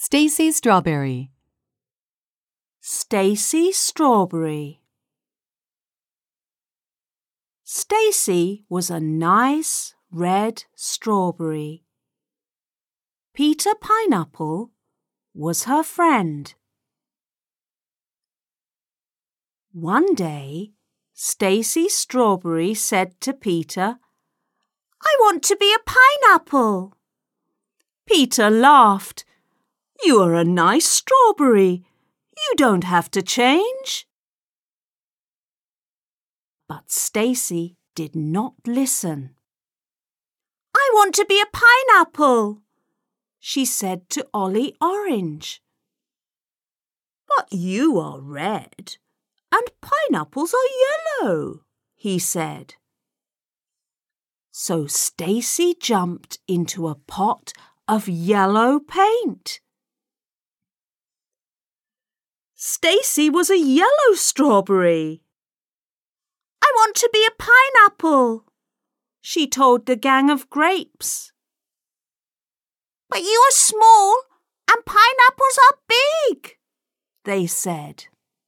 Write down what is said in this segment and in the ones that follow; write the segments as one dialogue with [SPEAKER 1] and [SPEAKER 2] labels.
[SPEAKER 1] Stacy Strawberry.
[SPEAKER 2] Stacy Strawberry. Stacy was a nice red strawberry. Peter Pineapple was her friend. One day, Stacy Strawberry said to Peter, "I want to be a pineapple." Peter laughed. "You are a nice strawberry. You don't have to change." But Stacy did not listen. "I want to be a pineapple," she said to Ollie Orange. "But you are red and pineapples are yellow," he said. So Stacy jumped into a pot of yellow paint. Stacy was a yellow strawberry. "I want to be a pineapple," she told the gang of grapes. "But you are small and pineapples are big," they said.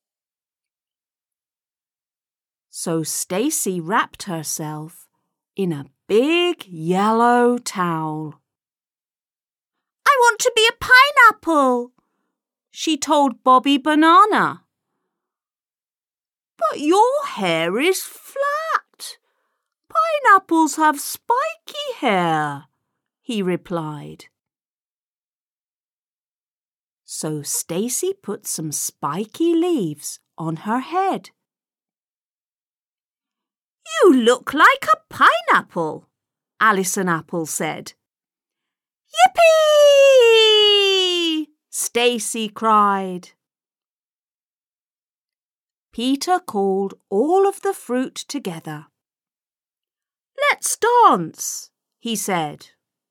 [SPEAKER 2] So Stacy wrapped herself in a big yellow towel. "I want to be a pineapple," she told Bobby Banana. "But your hair is flat. Pineapples have spiky hair," he replied. So Stacy put some spiky leaves on her head. "You look like a pineapple," Alison Apple said. "Yippee!" Stacy cried. Peter called all of the fruit together. "Let's dance," he said.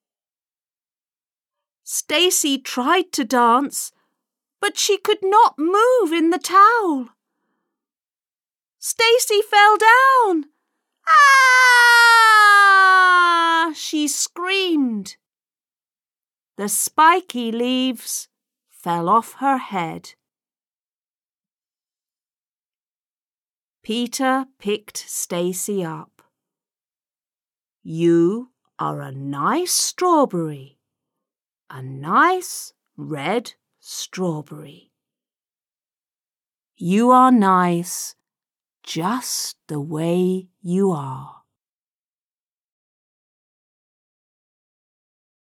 [SPEAKER 2] Stacy tried to dance, but she could not move in the towel. Stacy fell down. "Ah!" she screamed. The spiky leaves fell off her head. Peter picked Stacy up. "You are a nice strawberry, a nice red strawberry. You are nice just the way you are."